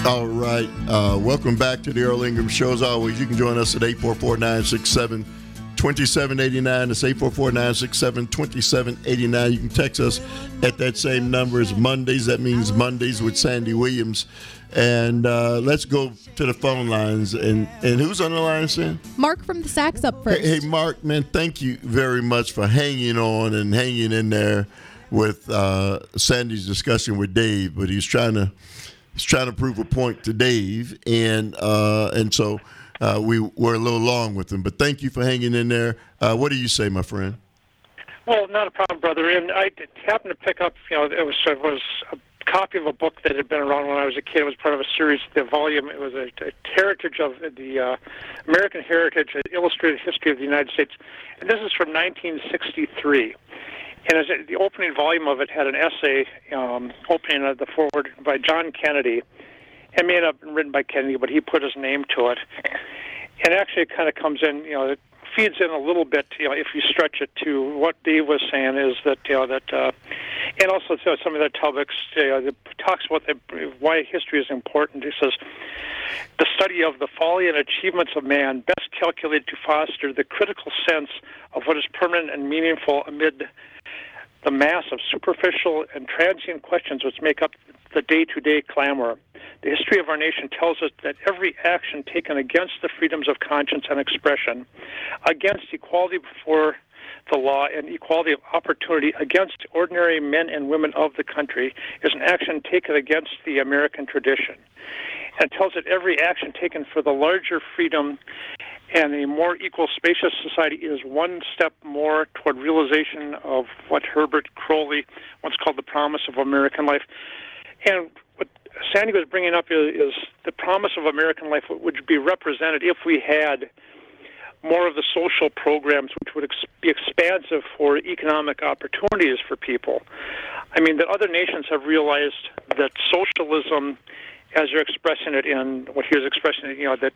All right. Welcome back to the Earl Ingram Show. As always, you can join us at 844-967-2789. It's 844-967-2789. You can text us at that same number as Mondays. That means Mondays with Sandy Williams. And let's go to the phone lines. And who's on the line, Sam? Mark from the Sacs up first. Hey, Mark, man, thank you very much for hanging on and hanging in there with Sandy's discussion with Dave. But he's trying to prove a point to Dave, and so we were a little long with him. But thank you for hanging in there. What do you say, my friend? Well, not a problem, brother. And I happened to pick up, it was a copy of a book that had been around when I was a kid. It was part of a series, the volume. It was a heritage of the American Heritage, an illustrated history of the United States. And this is from 1963. And the opening volume of it had an essay opening at the forward by John Kennedy. It may not have been written by Kennedy, but he put his name to it. And actually it kind of comes in, it feeds in a little bit, if you stretch it to what Dave was saying is that, and also some of the topics, that talks about why history is important. He says, the study of the folly and achievements of man best calculated to foster the critical sense of what is permanent and meaningful amid the mass of superficial and transient questions which make up the day-to-day clamor. The history of our nation tells us that every action taken against the freedoms of conscience and expression, against equality before the law and equality of opportunity against ordinary men and women of the country, is an action taken against the American tradition. And it tells that every action taken for the larger freedom and a more equal, spacious society is one step more toward realization of what Herbert Crowley once called the promise of American life. And what Sandy was bringing up is the promise of American life would be represented if we had more of the social programs which would be expansive for economic opportunities for people. I mean, that other nations have realized that socialism, as you're expressing it in what he was expressing,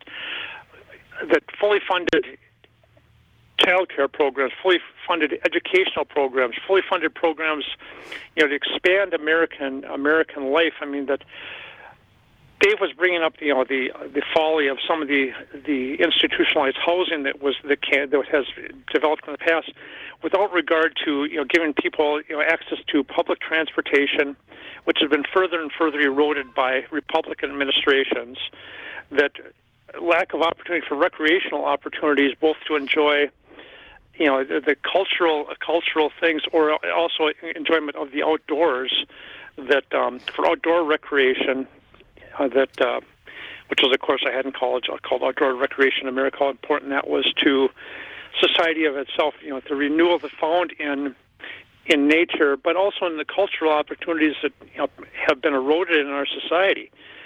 that fully funded child care programs, fully funded educational programs, fully funded programs, to expand American life. I mean, that Dave was bringing up, the folly of some of the institutionalized housing that has developed in the past, without regard to giving people access to public transportation, which has been further and further eroded by Republican administrations. That lack of opportunity for recreational opportunities, both to enjoy the cultural things, or also enjoyment of the outdoors, that for outdoor recreation, which was a course I had in college called Outdoor Recreation in America, how important that was to society of itself, the renewal that's found in nature, but also in the cultural opportunities that have been eroded in our society.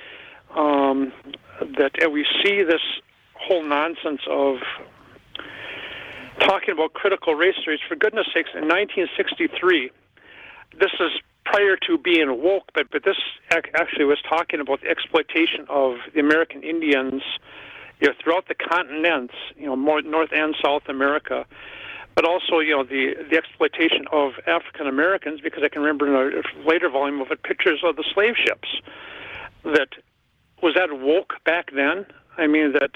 That we see this whole nonsense of talking about critical race theories. For goodness sakes, in 1963, this is prior to being woke, but this actually was talking about the exploitation of the American Indians throughout the continents, more North and South America, but also the exploitation of African Americans, because I can remember in a later volume of it pictures of the slave ships. Was that woke back then? I mean, that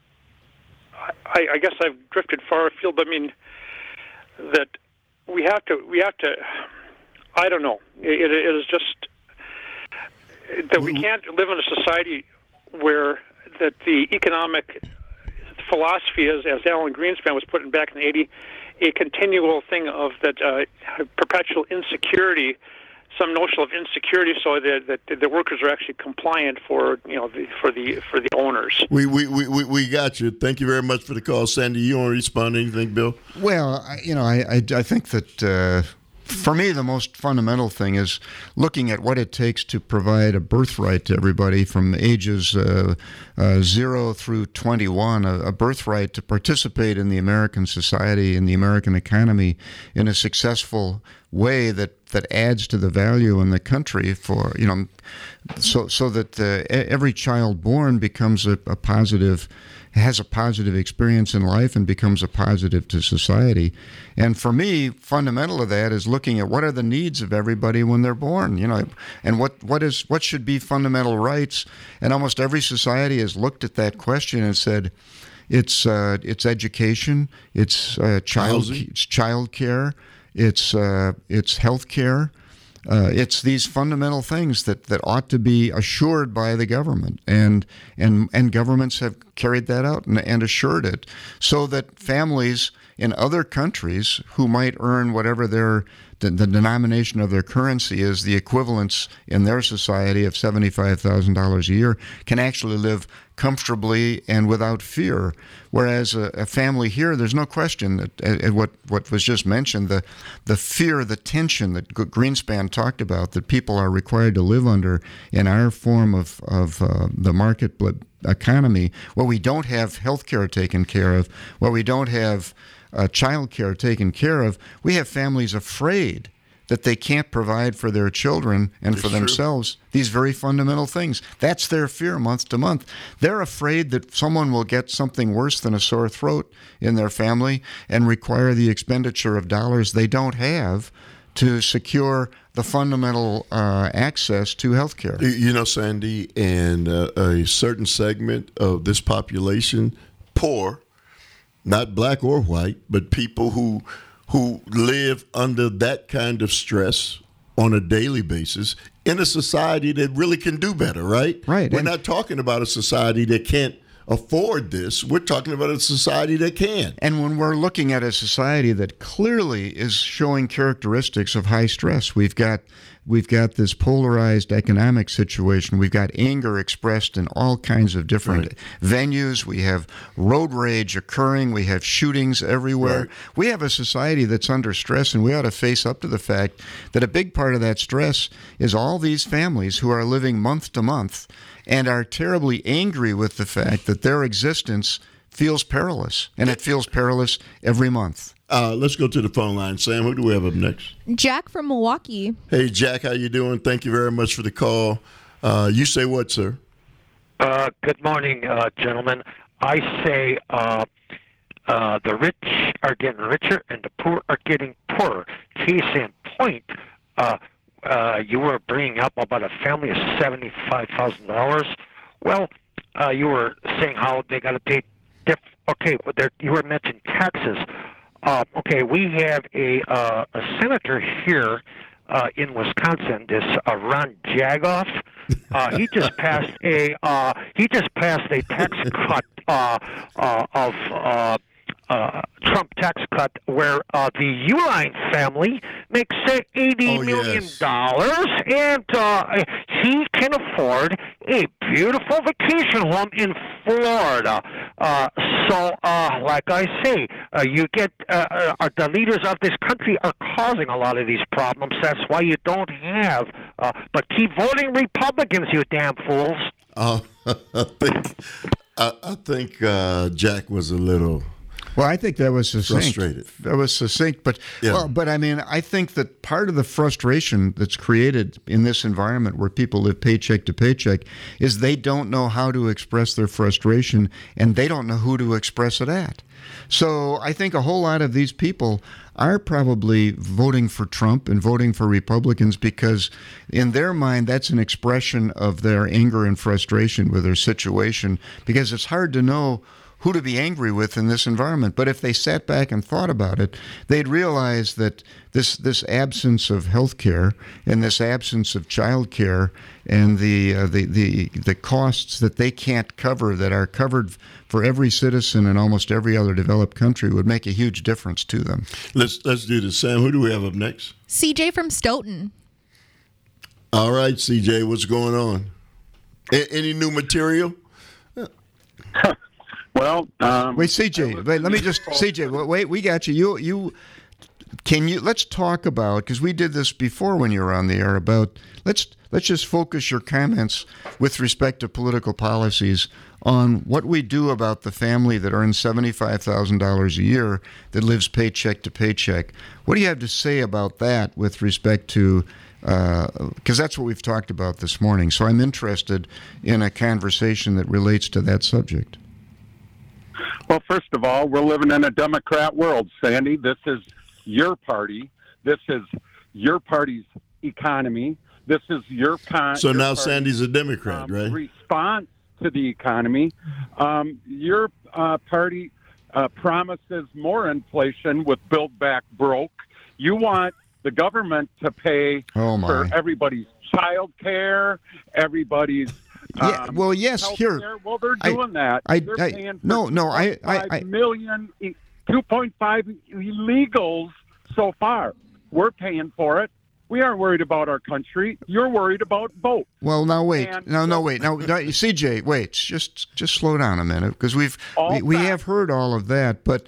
I guess I've drifted far afield, but I mean that we have to. I don't know. It is just that we can't live in a society where that the economic philosophy is, as Alan Greenspan was putting back in the '80s, a continual thing of that perpetual insecurity, some notion of insecurity, so that the workers are actually compliant for the owners. We got you. Thank you very much for the call, Sandy. You want to respond to anything, Bill? Well, I think that for me the most fundamental thing is looking at what it takes to provide a birthright to everybody from ages 0 through 21, a birthright to participate in the American society and the American economy in a successful way that that adds to the value in the country for, so that every child born becomes a positive, has a positive experience in life and becomes a positive to society. And for me, fundamental to that is looking at what are the needs of everybody when they're born, and what should be fundamental rights. And almost every society has looked at that question and said, it's education, it's child care, it's health care. It's these fundamental things that ought to be assured by the government, and governments have carried that out and assured it, so that families in other countries who might earn whatever the denomination of their currency is, the equivalence in their society of $75,000 a year, can actually live comfortably and without fear. Whereas a family here, there's no question that what was just mentioned, the fear, the tension that Greenspan talked about, that people are required to live under in our form of the market economy, where we don't have health care taken care of, where we don't have child care taken care of, we have families afraid that they can't provide for their children and for themselves these very fundamental things. That's their fear month to month. They're afraid that someone will get something worse than a sore throat in their family and require the expenditure of dollars they don't have to secure the fundamental access to health care. Sandy, and a certain segment of this population, poor, not black or white, but people who live under that kind of stress on a daily basis in a society that really can do better, right? Right. We're not talking about a society that can't afford this. We're talking about a society that can. And when we're looking at a society that clearly is showing characteristics of high stress, we've got this polarized economic situation. We've got anger expressed in all kinds of different venues. We have road rage occurring. We have shootings everywhere. Right. We have a society that's under stress, and we ought to face up to the fact that a big part of that stress is all these families who are living month to month and are terribly angry with the fact that their existence feels perilous, and it feels perilous every month. Let's go to the phone line. Sam, who do we have up next? Jack from Milwaukee. Hey, Jack, how you doing? Thank you very much for the call. You say what, sir? Good morning, gentlemen. I say the rich are getting richer and the poor are getting poorer. Case in point, you were bringing up about a family of $75,000. Well, you were saying how they got to pay. You were mentioning taxes. We have a senator here in Wisconsin. This Ron Jagoff. He just passed a tax cut of Trump tax cut where the Uline family makes $80 million, and he can afford a beautiful vacation home in Florida. Like I say, you get the leaders of this country are causing a lot of these problems. That's why you don't have. But keep voting Republicans, you damn fools. I think Jack was a little. Well, I think that was succinct. Frustrated. That was succinct, but yeah. But I mean, I think that part of the frustration that's created in this environment where people live paycheck to paycheck is they don't know how to express their frustration, and they don't know who to express it at. So I think a whole lot of these people are probably voting for Trump and voting for Republicans because in their mind that's an expression of their anger and frustration with their situation, because it's hard to know who to be angry with in this environment. But if they sat back and thought about it, they'd realize that this absence of health care and this absence of child care and the costs that they can't cover that are covered for every citizen in almost every other developed country would make a huge difference to them. Let's do this. Sam, who do we have up next? CJ from Stoughton. All right, CJ, what's going on? Any new material? Well, wait, CJ. Wait, let me just CJ. Wait, we got you. You let's talk about, because we did this before when you were on the air, about let's just focus your comments with respect to political policies on what we do about the family that earns $75,000 a year that lives paycheck to paycheck. What do you have to say about that with respect to, because that's what we've talked about this morning. So I'm interested in a conversation that relates to that subject. Well, first of all, we're living in a Democrat world, Sandy. This is your party. This is your party's economy. This is your So now Sandy's a Democrat, right? Response to the economy. Your party promises more inflation with Build Back Broke. You want the government to pay for everybody's child care, everylegals. Well, yes, here. Well, they're doing that. They're paying for 2.5 illegals so far. We're paying for it. We aren't worried about our country. You're worried about votes. Well, now wait. Now, CJ, wait. Just slow down a minute, because we have heard all of that, but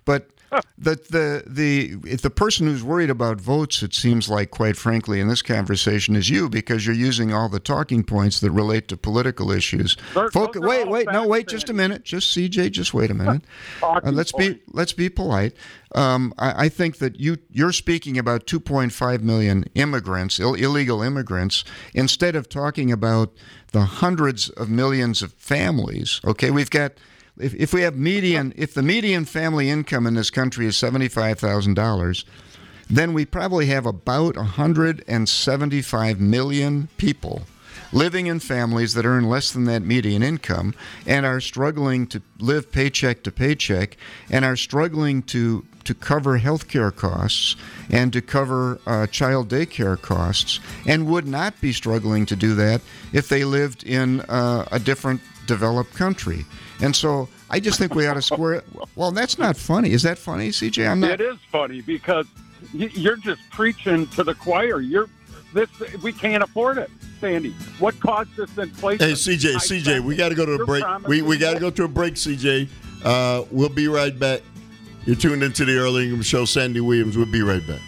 the person who's worried about votes, it seems like, quite frankly, in this conversation is you, because you're using all the talking points that relate to political issues. Wait, just a minute. Just CJ, just wait a minute. Let's be polite. I think that you're speaking about 2.5 million immigrants, illegal immigrants, instead of talking about the hundreds of millions of families. Okay, we've got. If the median family income in this country is $75,000, then we probably have about 175 million people living in families that earn less than that median income and are struggling to live paycheck to paycheck and are struggling to cover health care costs and to cover child daycare costs, and would not be struggling to do that if they lived in a different developed country. And so I just think we ought to square it. Well, that's not funny. Is that funny, CJ? I'm not. It is funny, because you're just preaching to the choir. We can't afford it, Sandy. What caused this inflation? Hey, CJ, we got to go to a break. We got to go to a break, CJ. We'll be right back. You're tuned into the Earl Ingram Show. Sandy Williams. We'll be right back.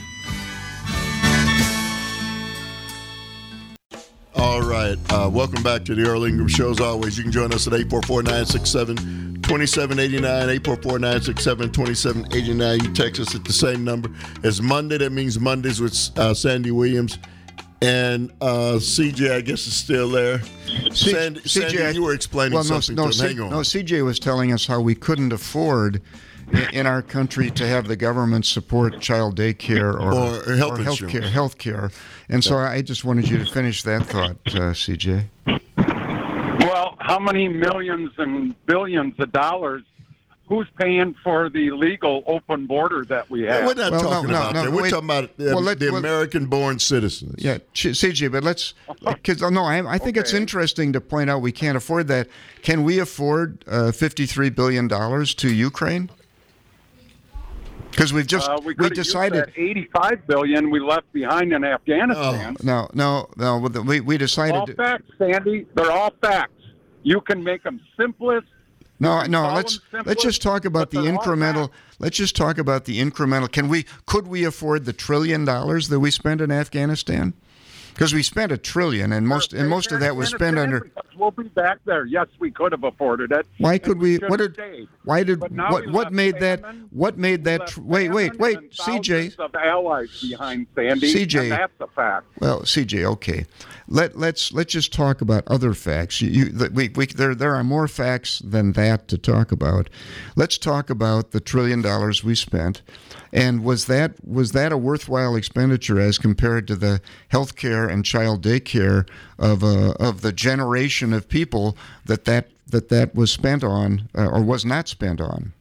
All right. Welcome back to the Earl Ingram Show. As always, you can join us at 844-967-2789, 844-967-2789. You text us at the same number. It's Monday. That means Mondays with Sandy Williams. And CJ, I guess, is still there. Sandy, you were explaining something to him. Hang on. No, CJ was telling us how we couldn't afford in our country to have the government support child daycare or health care. And so I just wanted you to finish that thought, CJ. Well, how many millions and billions of dollars? Who's paying for the legal open border that we have? We're not talking about that. We're talking about the American-born citizens. Yeah, CJ, but let's. I think it's interesting to point out we can't afford that. Can we afford $53 billion to Ukraine? Because we decided that $85 billion we left behind in Afghanistan. No. We decided. All facts, Sandy. They're all facts. You can make them simplest. No. Let's just talk about the incremental. Let's just talk about the incremental. Could we afford the $1 trillion that we spent in Afghanistan? Because we spent $1 trillion, and most of that was spent under. We'll be back there. Yes, we could have afforded it. Why could we? What made that? Wait, CJ. Of allies behind Sandy. CJ, and that's a fact. Well, CJ, okay. Let's just talk about other facts. There are more facts than that to talk about. Let's talk about the $1 trillion we spent. And was that a worthwhile expenditure as compared to the health care and child daycare of the generation of people that was spent on or was not spent on?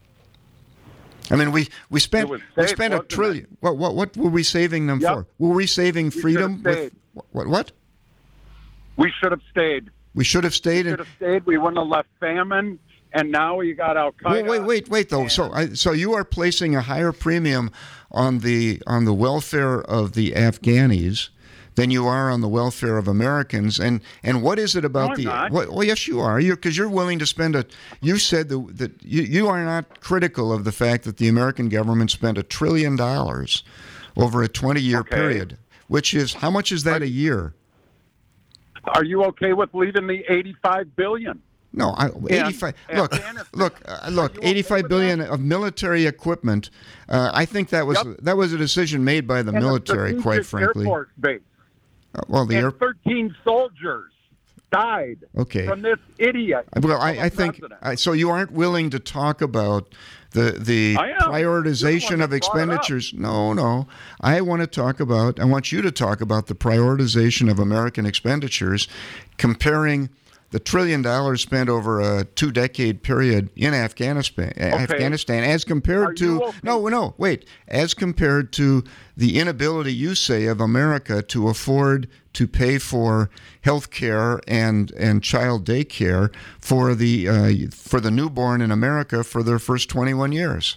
I mean, we spent $1 trillion. What were we saving them for? Were we saving freedom? What? We should have stayed. We should have stayed. We wouldn't have left famine. And now you got Al Qaeda. Wait though. So you are placing a higher premium on the welfare of the Afghanis than you are on the welfare of Americans. And what is it about No, I'm not. Well, yes, you are. Because you're willing to spend You said that you are not critical of the fact that the American government spent $1 trillion over a 20-year Okay. period, which is how much is that a year? Are you okay with leaving the $85 billion? No, 85. Look, Afghanistan. look, Are you okay 85 with billion that? of military equipment. I think that was Yep. that was a decision made by the And a military, quite strategic frankly. Air Force base. Well, the And air. 13 soldiers died Okay. from this idiot. Well, of a I think president. so. You aren't willing to talk about the I am. prioritization You're the one of that brought it up. expenditures. No. I want you to talk about the prioritization of American expenditures, comparing the $1 trillion spent over a 2-decade period in Afghanistan, as compared Are to you okay? wait, as compared to the inability, you say, of America to afford to pay for health care and child daycare for the newborn in America for their first 21 years.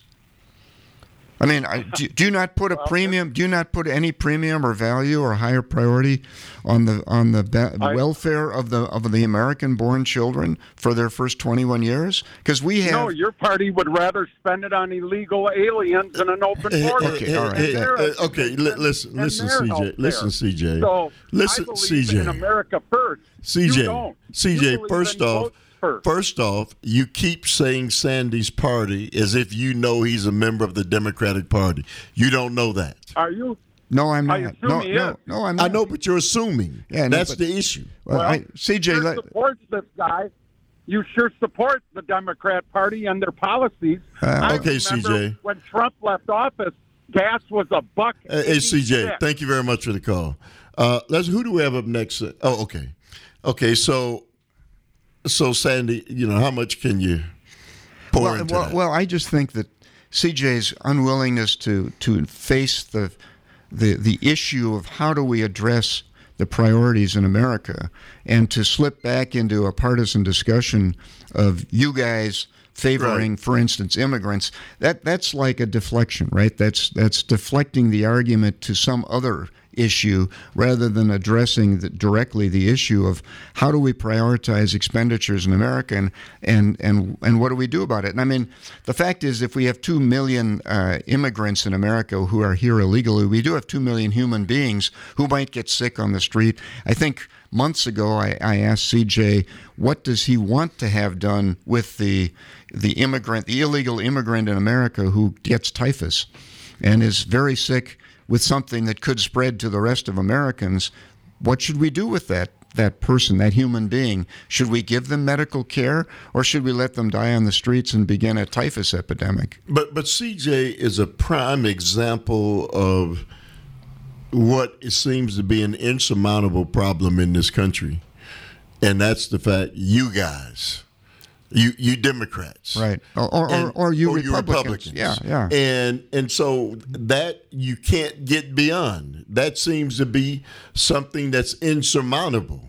I mean, do you not put a premium? Do you not put any premium or value or higher priority on the welfare of the American-born children for their first 21 years? Because we have. No, your party would rather spend it on illegal aliens and an open border. Okay, all right. Listen, CJ. Listen, CJ. So Listen, I believe CJ. in America first. You CJ, don't. You CJ, believe first in off, votes first. first off, you keep saying Sandy's party as if you know he's a member of the Democratic Party. You don't know that. Are you? No, I'm I not. assume he is. No, I'm not. I know, but you're assuming. Yeah, no, that's but- the issue. Well, Well, CJ, sure supports this guy. You sure support the Democrat Party and their policies. I Okay, remember CJ. when Trump left office, gas was $1. Hey, CJ, thank you very much for the call. Who do we have up next? Oh, okay. Okay, so Sandy, how much can you pour into that? Well, I just think that CJ's unwillingness to face the issue of how do we address the priorities in America, and to slip back into a partisan discussion of you guys favoring, Right. for instance, immigrants, that's like a deflection, right? That's deflecting the argument to some other issue rather than addressing directly the issue of how do we prioritize expenditures in America and what do we do about it? And I mean, the fact is, if we have 2 million immigrants in America who are here illegally, we do have 2 million human beings who might get sick on the street. I think months ago I asked CJ, what does he want to have done with the illegal immigrant in America who gets typhus and is very sick with something that could spread to the rest of Americans? What should we do with that person, that human being? Should we give them medical care, or should we let them die on the streets and begin a typhus epidemic? But CJ is a prime example of what it seems to be an insurmountable problem in this country, and that's the fact you guys. You Democrats, Right, or you Republicans. Republicans, Yeah. and so that you can't get beyond. That seems to be something that's insurmountable,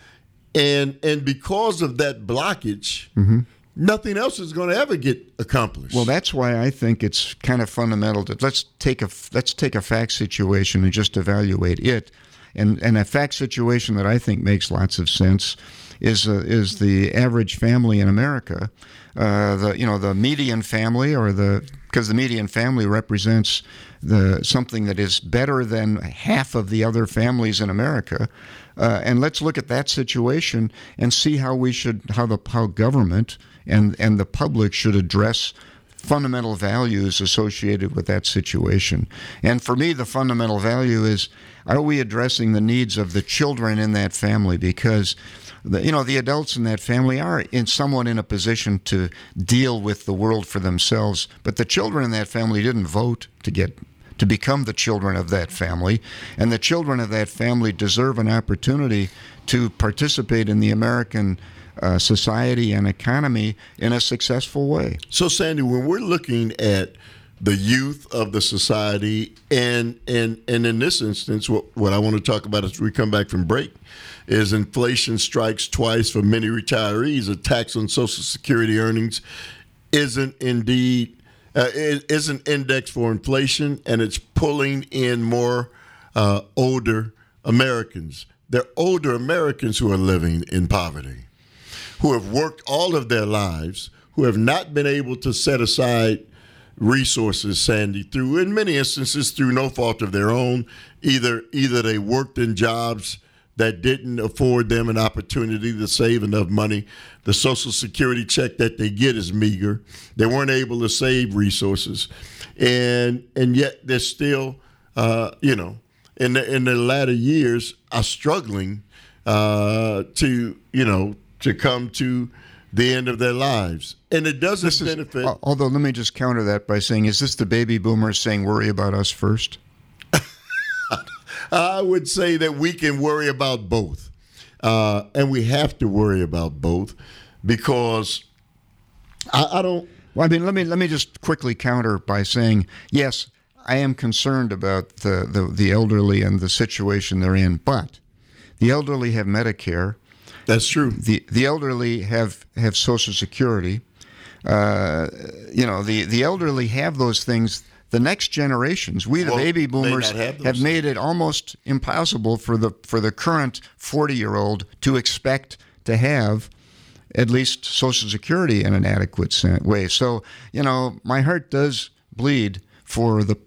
and because of that blockage, nothing else is going to ever get accomplished. Well, that's why I think it's kind of fundamental to let's take a fact situation and just evaluate it, and a fact situation that I think makes lots of sense is the average family in America, the median family, because the median family represents something that is better than half of the other families in America, and let's look at that situation and see how government and the public should address fundamental values associated with that situation. And for me, the fundamental value is, are we addressing the needs of the children in that family? Because the adults in that family are somewhat in a position to deal with the world for themselves, but the children in that family didn't vote to become the children of that family, and the children of that family deserve an opportunity to participate in the American society and economy in a successful way. So, Sandy, when we're looking at the youth of the society, and in this instance, what I want to talk about as we come back from break is inflation strikes twice for many retirees. A tax on Social Security earnings isn't indexed for inflation, and it's pulling in more older Americans. They're older Americans who are living in poverty, who have worked all of their lives, who have not been able to set aside resources, Sandy, through, in many instances, through no fault of their own. Either they worked in jobs that didn't afford them an opportunity to save enough money. The Social Security check that they get is meager. They weren't able to save resources. And yet they're still, in the latter years are struggling to come to the end of their lives. And it doesn't benefit. Although, let me just counter that by saying, is this the baby boomers saying, worry about us first? I would say that we can worry about both. And we have to worry about both because I don't. Well, I mean, let me just quickly counter by saying, yes, I am concerned about the elderly and the situation they're in, but the elderly have Medicare. That's true. The elderly have Social Security. The elderly have those things. The next generations, the baby boomers, have made it almost impossible for the current 40-year-old to expect to have at least Social Security in an adequate way. So, my heart does bleed for the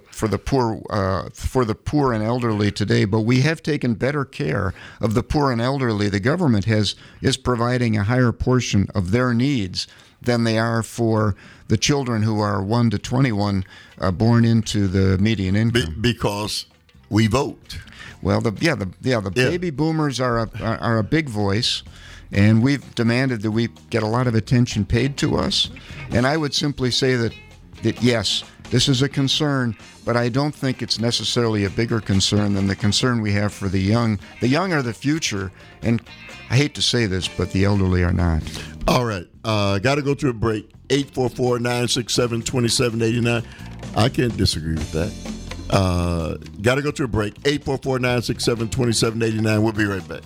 poor and elderly today, but we have taken better care of the poor and elderly. The government is providing a higher portion of their needs than they are for the children who are 1 to 21 born into the median income. Because we vote. Well, the baby boomers are a big voice, and we've demanded that we get a lot of attention paid to us. And I would simply say that yes, this is a concern, but I don't think it's necessarily a bigger concern than the concern we have for the young. The young are the future, and I hate to say this, but the elderly are not. All right. Got to go to a break. 844-967-2789. I can't disagree with that. Got to go to a break. 844-967-2789. We'll be right back.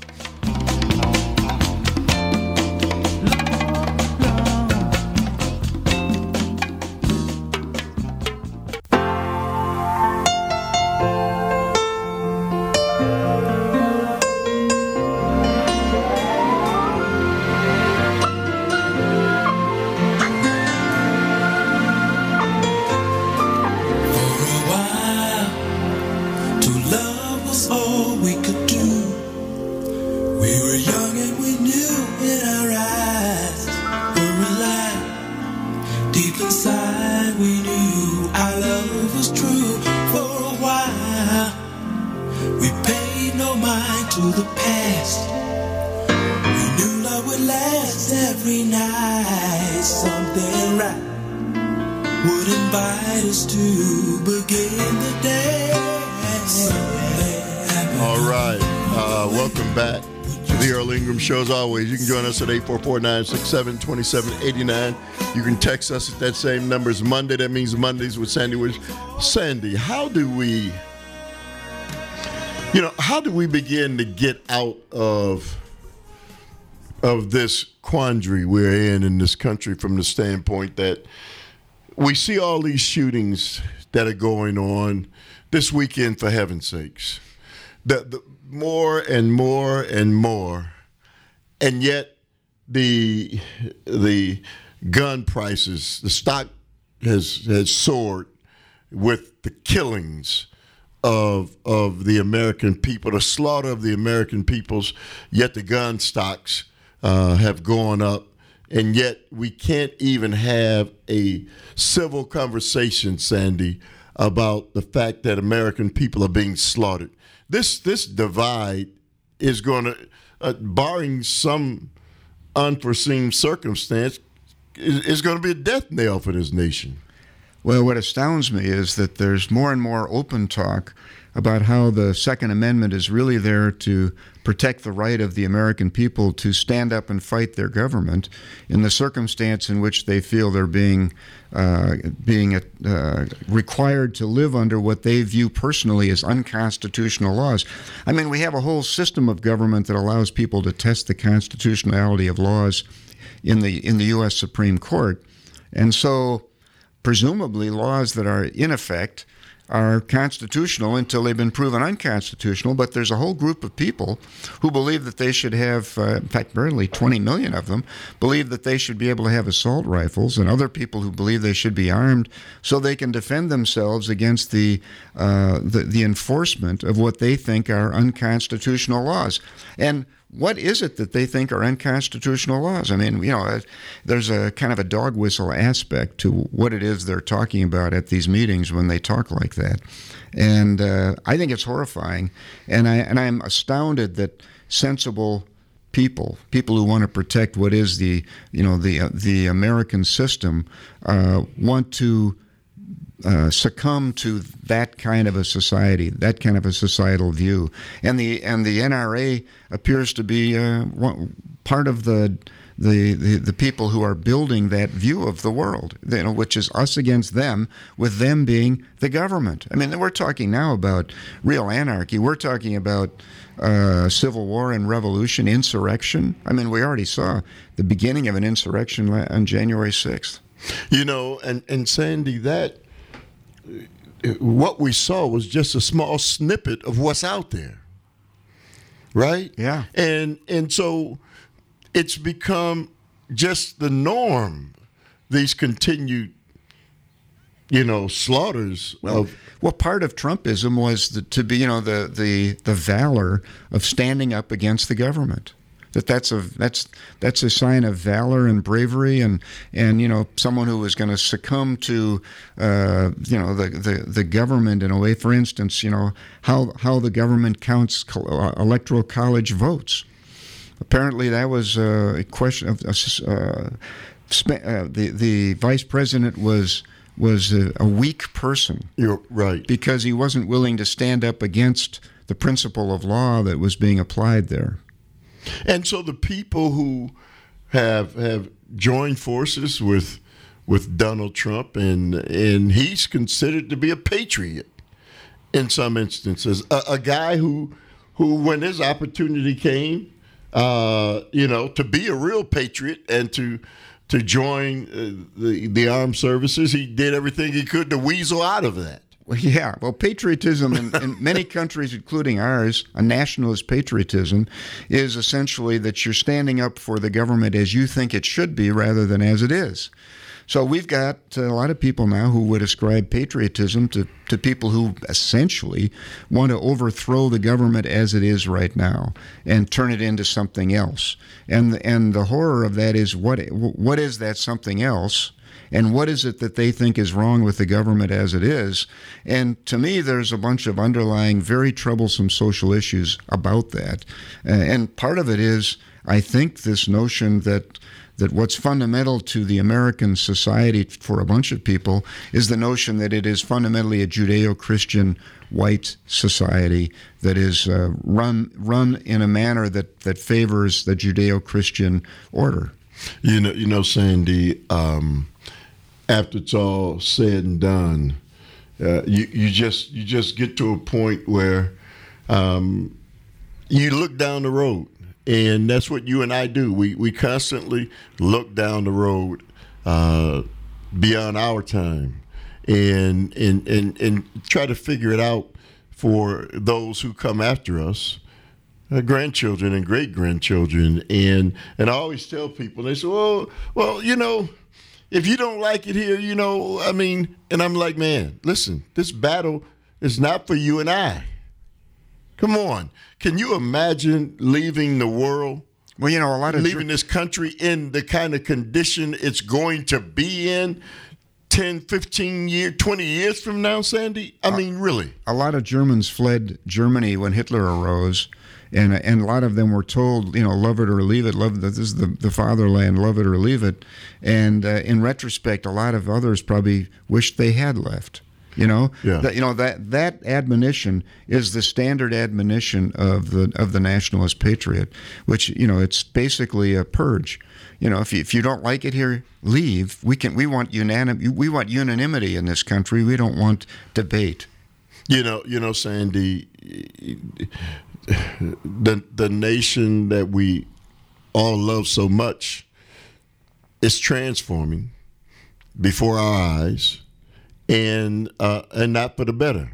Show as always. You can join us at 844-967-2789. You can text us at that same number. It's Monday. That means Mondays with Sandy. Sandy, how do we begin to get out of this quandary we're in this country from the standpoint that we see all these shootings that are going on this weekend, for heaven's sakes? The more and more and more. And yet, the gun prices, the stock has soared with the killings of the American people, the slaughter of the American peoples. Yet the gun stocks have gone up, and yet we can't even have a civil conversation, Sandy, about the fact that American people are being slaughtered. This divide is going to, barring some unforeseen circumstance, is going to be a death knell for this nation. Well, what astounds me is that there's more and more open talk about how the Second Amendment is really there to protect the right of the American people to stand up and fight their government in the circumstance in which they feel they're being required to live under what they view personally as unconstitutional laws. I mean, we have a whole system of government that allows people to test the constitutionality of laws in the U.S. Supreme Court. And so presumably laws that are in effect are constitutional until they've been proven unconstitutional, but there's a whole group of people who believe that they should have, in fact, barely 20 million of them, believe that they should be able to have assault rifles, and other people who believe they should be armed so they can defend themselves against the enforcement of what they think are unconstitutional laws. And what is it that they think are unconstitutional laws? I mean, there's a kind of a dog whistle aspect to what it is they're talking about at these meetings when they talk like that. And I think it's horrifying. And I'm astounded that sensible people who want to protect what is the American system, want to succumb to that kind of a society, that kind of a societal view, and the NRA appears to be part of the people who are building that view of the world, which is us against them, with them being the government. I mean, we're talking now about real anarchy. We're talking about civil war and revolution, insurrection. I mean, we already saw the beginning of an insurrection on January 6th. And Sandy, that what we saw was just a small snippet of what's out there, right? Yeah. And so it's become just the norm, these continued, slaughters. Well, part of Trumpism was the valor of standing up against the government. That's a sign of valor and bravery, and someone who is going to succumb to the government in a way. For instance, how the government counts electoral college votes. Apparently, that was a question of the vice president was a weak person. You're right, because he wasn't willing to stand up against the principle of law that was being applied there. And so the people who have joined forces with Donald Trump, and he's considered to be a patriot in some instances, a guy who when his opportunity came, to be a real patriot and to join the armed services, he did everything he could to weasel out of that. Well, yeah. Well, patriotism in many countries, including ours, a nationalist patriotism, is essentially that you're standing up for the government as you think it should be rather than as it is. So we've got a lot of people now who would ascribe patriotism to people who essentially want to overthrow the government as it is right now and turn it into something else. And the horror of that is what is that something else? And what is it that they think is wrong with the government as it is? And to me, there's a bunch of underlying, very troublesome social issues about that. And part of it is, I think, this notion that what's fundamental to the American society for a bunch of people is the notion that it is fundamentally a Judeo-Christian white society that is run in a manner that favors the Judeo-Christian order. Sandy, after it's all said and done, you just get to a point where you look down the road, and that's what you and I do. We constantly look down the road beyond our time, and try to figure it out for those who come after us. Grandchildren and great grandchildren, and I always tell people, they say, well, if you don't like it here, and I'm like, man, listen, this battle is not for you and I. Come on. Can you imagine leaving the world? Well, a lot of leaving this country in the kind of condition it's going to be in 10, 15 years, 20 years from now, Sandy? I mean, really. A lot of Germans fled Germany when Hitler arose. And a lot of them were told, love it or leave it. This is the fatherland, love it or leave it. And in retrospect, a lot of others probably wished they had left. Yeah. That admonition is the standard admonition of the nationalist patriot, which it's basically a purge. If you don't like it here, leave. We want unanimity in this country. We don't want debate. Sandy, the nation that we all love so much is transforming before our eyes, and not for the better.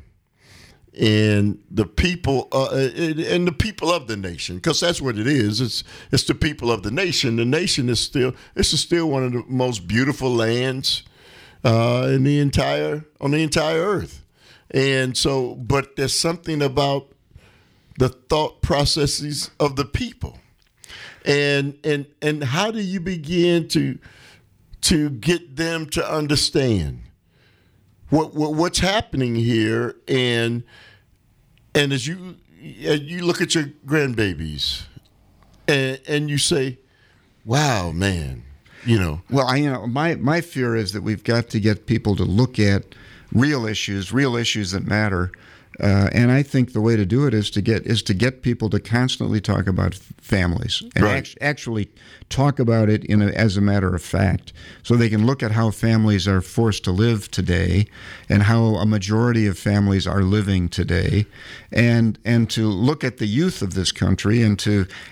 And the people and the people of the nation, because that's what it is. It's the people of the nation. The nation is still one of the most beautiful lands on the entire earth. And so, but there's something about the thought processes of the people, and how do you begin to get them to understand what's happening here, and as you look at your grandbabies, and you say, "Wow, man," Well, my fear is that we've got to get people to look at real issues that matter, and I think the way to do it is to get people to constantly talk about families and Right. actually talk about it as a matter of fact, so they can look at how families are forced to live today, and how a majority of families are living today, and to look at the youth of this country, and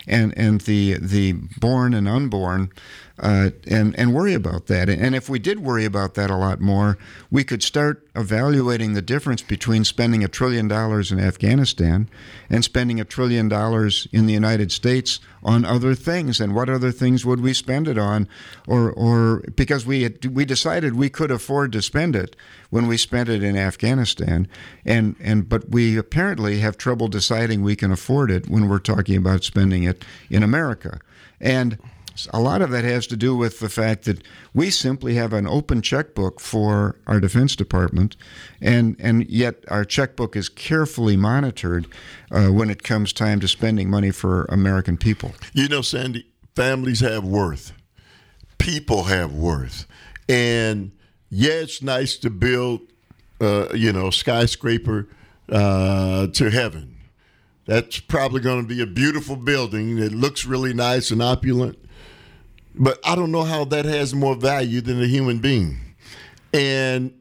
the born and unborn. And worry about that. And if we did worry about that a lot more, we could start evaluating the difference between spending $1 trillion in Afghanistan and spending $1 trillion in the United States on other things. And what other things would we spend it on? Or because we decided we could afford to spend it when we spent it in Afghanistan, but we apparently have trouble deciding we can afford it when we're talking about spending it in America. And a lot of that has to do with the fact that we simply have an open checkbook for our Defense Department, and yet our checkbook is carefully monitored when it comes time to spending money for American people. Sandy, families have worth. People have worth. And yeah, it's nice to build, skyscraper to heaven. That's probably going to be a beautiful building that looks really nice and opulent. But I don't know how that has more value than a human being, and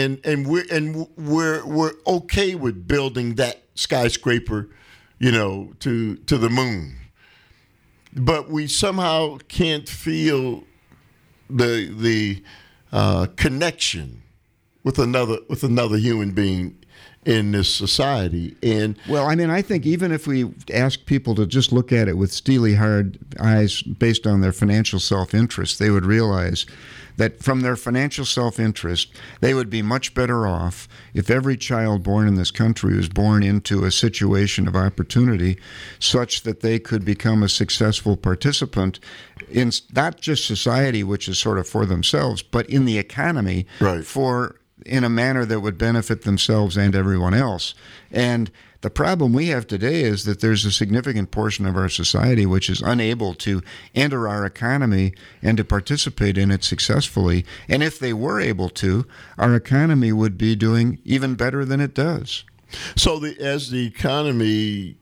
we're okay with building that skyscraper, to the moon. But we somehow can't feel the connection with another human being in this society. And well, I think even if we ask people to just look at it with steely hard eyes based on their financial self-interest, they would realize that from their financial self-interest, they would be much better off if every child born in this country was born into a situation of opportunity such that they could become a successful participant in not just society, which is sort of for themselves, but in the economy, right, in a manner that would benefit themselves and everyone else. And the problem we have today is that there's a significant portion of our society which is unable to enter our economy and to participate in it successfully. And if they were able to, our economy would be doing even better than it does. So as the economy,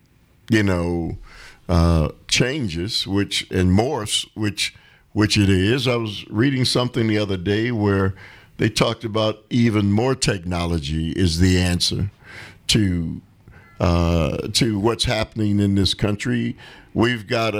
changes, and morphs, which it is. I was reading something the other day where they talked about even more technology is the answer to what's happening in this country. We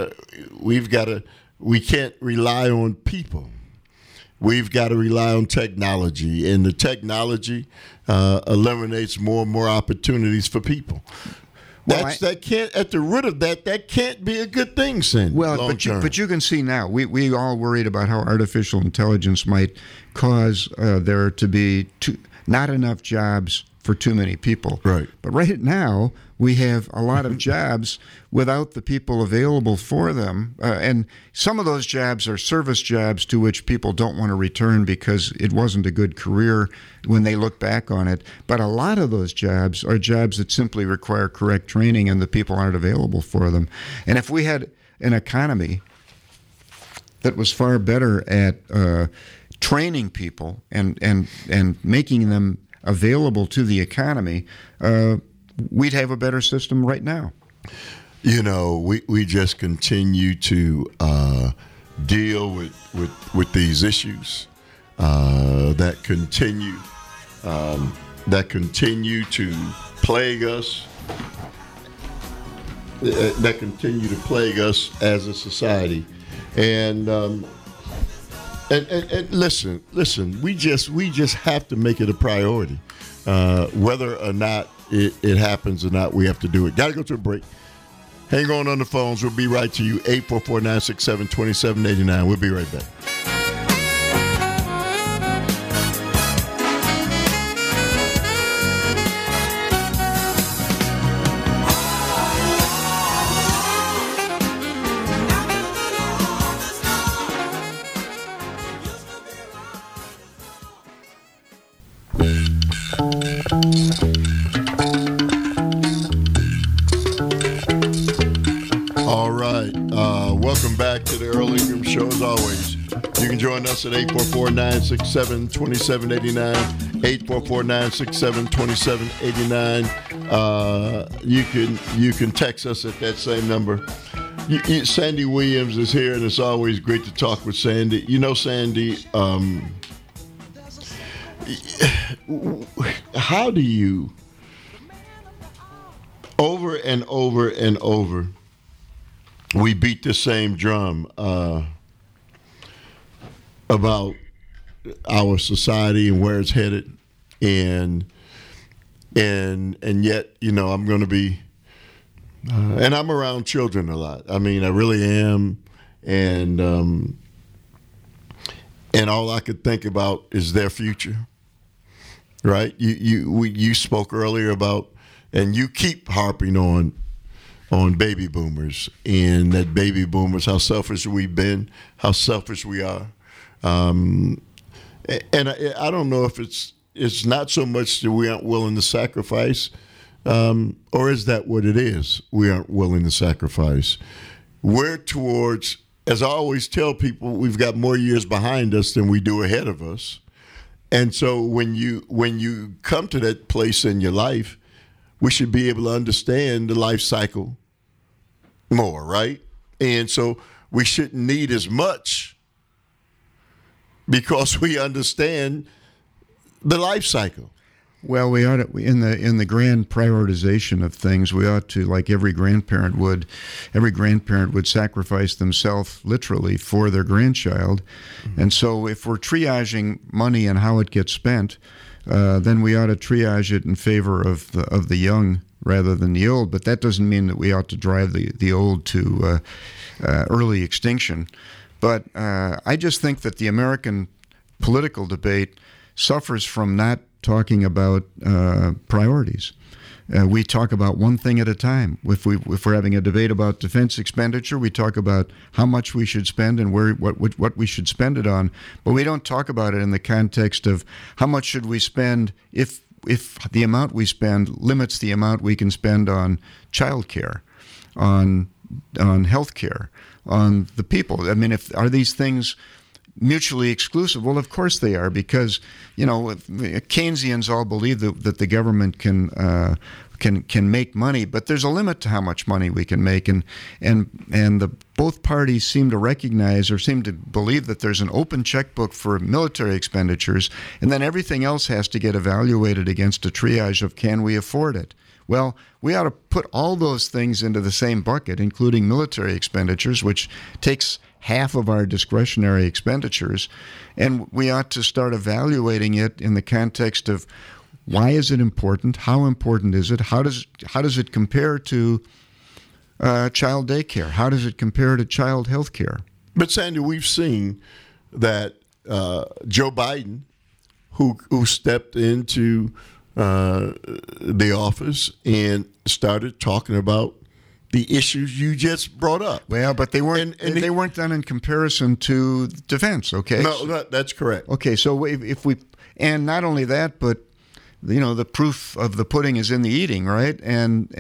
can't rely on people. We've got to rely on technology, and the technology eliminates more and more opportunities for people. That can't, at the root of that can't be a good thing, Sandy. Well, but you can see now, we all worried about how artificial intelligence might cause there to be not enough jobs for too many people. Right. But right now, we have a lot of jobs without the people available for them. And some of those jobs are service jobs to which people don't want to return because it wasn't a good career when they look back on it. But a lot of those jobs are jobs that simply require correct training and the people aren't available for them. And if we had an economy that was far better at training people and making them available to the economy, we'd have a better system right now. We just continue to deal with these issues that continue to plague us, as a society, and And listen. We just have to make it a priority, whether or not it happens or not. We have to do it. Got to go to a break. Hang on the phones. We'll be right to you. 844-967-2789. We'll be right back. All right. Welcome back to the Earl Ingram Show. As always, you can join us at 844-967-2789. 844-967-2789. You can text us at that same number. Sandy Williams is here, and it's always great to talk with Sandy. You know, Sandy, how do you, over and over and over, we beat the same drum about our society and where it's headed, and yet, you know, I'm going to be, and I'm around children a lot. I mean, I really am, and all I could think about is their future. Right? You spoke earlier about, and you keep harping on baby boomers, and that baby boomers, how selfish we've been, how selfish we are, and I don't know if it's not so much that we aren't willing to sacrifice, or is that what it is? We aren't willing to sacrifice. We're towards, as I always tell people, we've got more years behind us than we do ahead of us. And so when you come to that place in your life, we should be able to understand the life cycle more, right? And so we shouldn't need as much because we understand the life cycle. Well, we ought to, in the grand prioritization of things, we ought to, like every grandparent would sacrifice themselves literally for their grandchild. Mm-hmm. And so if we're triaging money and how it gets spent, then we ought to triage it in favor of the young rather than the old. But that doesn't mean that we ought to drive the old to early extinction. But I just think that the American political debate suffers from not talking about priorities. We talk about one thing at a time. If we're having a debate about defense expenditure, we talk about how much we should spend and what we should spend it on. But we don't talk about it in the context of how much should we spend if the amount we spend limits the amount we can spend on child care, on health care, on the people. I mean, are these things mutually exclusive? Well, of course they are, because, you know, Keynesians all believe that the government can make money, but there's a limit to how much money we can make, and both parties seem to recognize or seem to believe that there's an open checkbook for military expenditures, and then everything else has to get evaluated against a triage of can we afford it. Well, we ought to put all those things into the same bucket, including military expenditures, which takes half of our discretionary expenditures, and we ought to start evaluating it in the context of why is it important, how important is it, how does it compare to child daycare, how does it compare to child health care. But Sandy, we've seen that Joe Biden, who stepped into the office and started talking about the issues you just brought up. Well, but they weren't they weren't done in comparison to defense, okay? No, that's correct. Okay, so if we, and not only that, but you know, the proof of the pudding is in the eating, right? And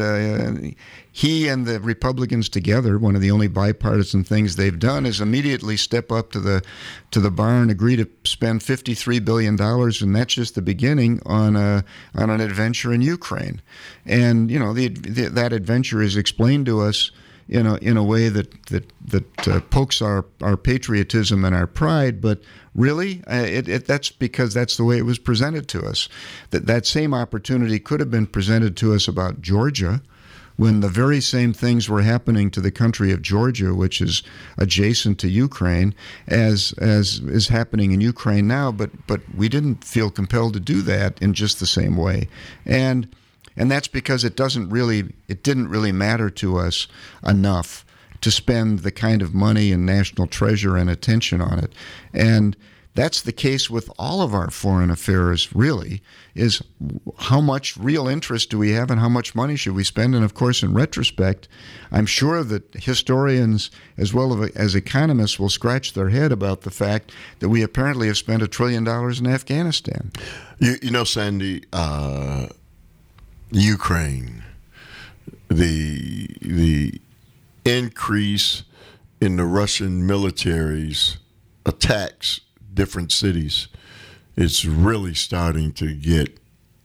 he and the Republicans together, one of the only bipartisan things they've done is immediately step up to the bar and agree to spend $53 billion, and that's just the beginning on an adventure in Ukraine. And you know, that adventure is explained to us in a way that pokes our patriotism and our pride, but really, that's because that's the way it was presented to us. That same opportunity could have been presented to us about Georgia, when the very same things were happening to the country of Georgia, which is adjacent to Ukraine, as is happening in Ukraine now. But we didn't feel compelled to do that in just the same way, and that's because it didn't really matter to us enough to spend the kind of money and national treasure and attention on it. And that's the case with all of our foreign affairs, really, is how much real interest do we have and how much money should we spend? And, of course, in retrospect, I'm sure that historians as well as economists will scratch their head about the fact that we apparently have spent $1 trillion in Afghanistan. You know, Sandy, Ukraine, the increase in the Russian military's attacks different cities, it's really starting to get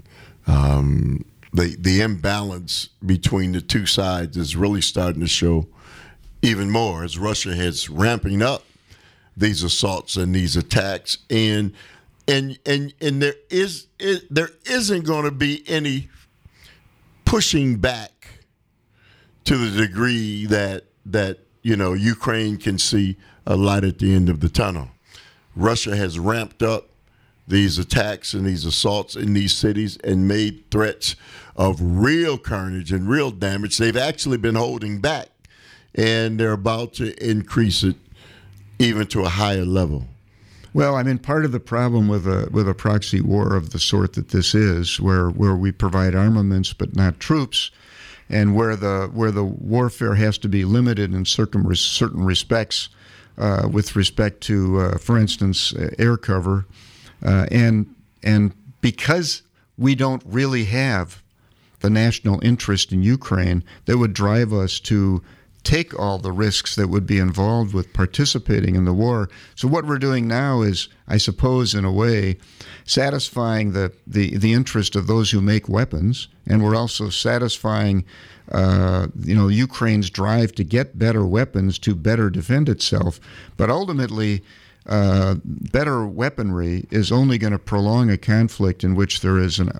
the imbalance between the two sides is really starting to show even more as Russia is ramping up these assaults and these attacks, and there isn't going to be any pushing back to the degree that Ukraine can see a light at the end of the tunnel. Russia has ramped up these attacks and these assaults in these cities and made threats of real carnage and real damage. They've actually been holding back, and they're about to increase it even to a higher level. Well, I mean, part of the problem with a proxy war of the sort that this is, where we provide armaments but not troops, and where the warfare has to be limited in certain respects, with respect to, for instance, air cover, and because we don't really have the national interest in Ukraine that would drive us to take all the risks that would be involved with participating in the war. So what we're doing now is, I suppose, in a way, satisfying the interest of those who make weapons, and we're also satisfying Ukraine's drive to get better weapons to better defend itself. But ultimately, better weaponry is only going to prolong a conflict in which there is an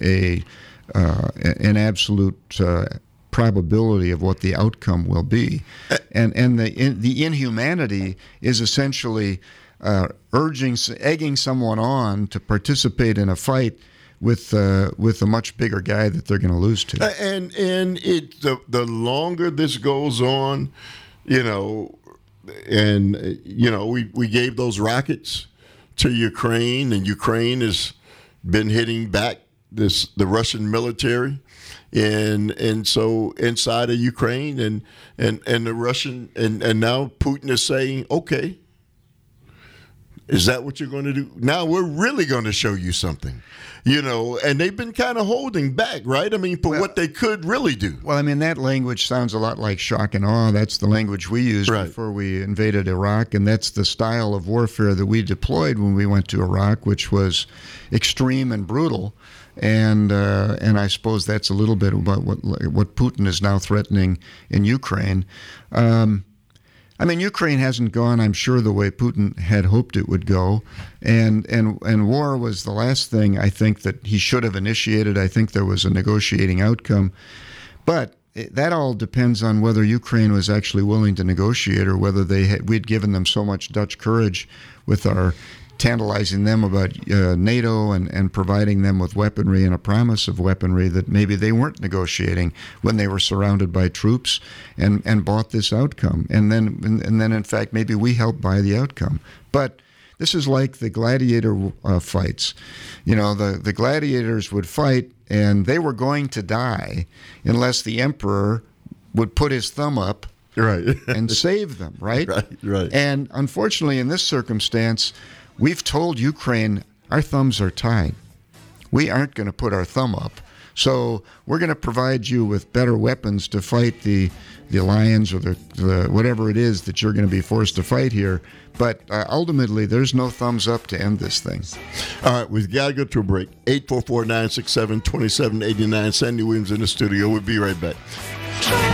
absolute probability of what the outcome will be, and the inhumanity is essentially egging someone on to participate in a fight with a much bigger guy that they're going to lose to. And the longer this goes on, we gave those rockets to Ukraine, and Ukraine has been hitting back the Russian military. And so inside of Ukraine and the Russian and now Putin is saying, okay, is that what you're going to do? Now we're really going to show you something, and they've been kind of holding back, right? I mean, for what they could really do. Well, I mean, that language sounds a lot like shock and awe. That's the language we used before we invaded Iraq, and that's the style of warfare that we deployed when we went to Iraq, which was extreme and brutal. And I suppose that's a little bit about what Putin is now threatening in Ukraine. I mean, Ukraine hasn't gone, I'm sure, the way Putin had hoped it would go, and war was the last thing I think that he should have initiated. I think there was a negotiating outcome, but that all depends on whether Ukraine was actually willing to negotiate, or whether we'd given them so much Dutch courage with our tantalizing them about NATO and providing them with weaponry and a promise of weaponry that maybe they weren't negotiating when they were surrounded by troops and bought this outcome. And then in fact, maybe we helped buy the outcome. But this is like the gladiator fights. The gladiators would fight, and they were going to die unless the emperor would put his thumb up and save them, right? Right. And unfortunately, in this circumstance, we've told Ukraine our thumbs are tied. We aren't going to put our thumb up. So we're going to provide you with better weapons to fight the lions or the whatever it is that you're going to be forced to fight here. But ultimately, there's no thumbs up to end this thing. All right, we've got to go to a break. 844-967-2789. Sandy Williams in the studio. We'll be right back.